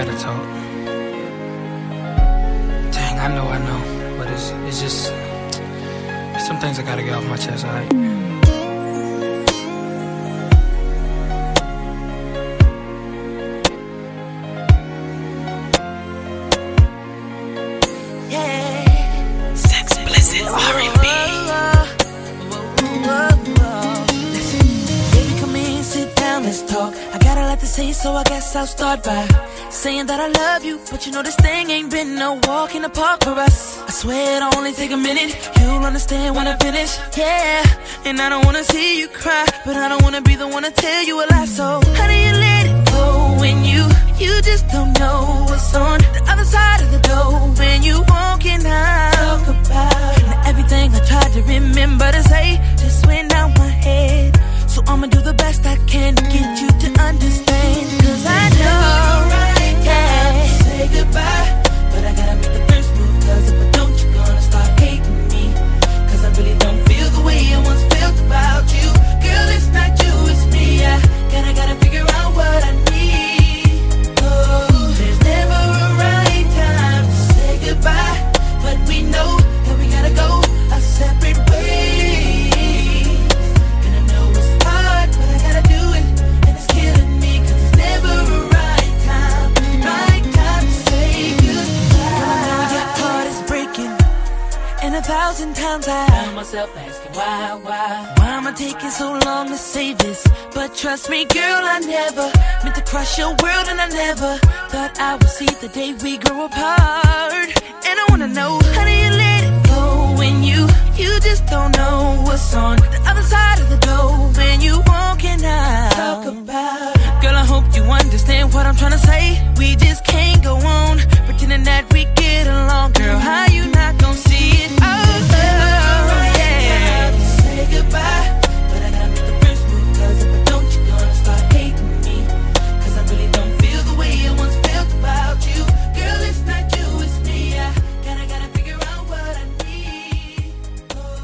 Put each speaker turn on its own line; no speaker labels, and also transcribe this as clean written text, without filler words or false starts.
gotta talk. Dang, I know, but it's just some things I gotta get off my chest, alright?
R&B. Listen, baby, come in, sit down, let's talk. I got a lot to say, so I guess I'll start by saying that I love you, but you know this thing ain't been no walk in the park for us. I swear it'll only take a minute, you'll understand when I finish. Yeah, and I don't wanna see you cry, but I don't wanna be the one to tell you a lie. So how do you let it go when you just don't know what's on the other side of the door? When you walking out, talk about everything I tried to remember to say just went out my head. So I'ma do the best I can to get you to understand. Cause I know, yeah, say goodbye, but I gotta make the first move. Cause if I don't, you're gonna start hating me. Cause I really don't feel the way I once felt about you. Girl, it's not you, it's me. I gotta figure out what I need. Oh, there's never a right time to say goodbye, but we know that we gotta go our separate ways. And I know it's hard, but I gotta do it, and it's killing me. Cause there's never a right time to say goodbye. Your heart is breaking, and 1,000 times I found myself asking why am I taking so long to say this? But trust me, girl, I never meant to crush your world, and I never thought I would see the day we grow apart. And I wanna know, how do you let it go when you just don't know what's on the other side of the door? When you walking out, talk about, girl, I hope you understand what I'm trying to say. We just can't go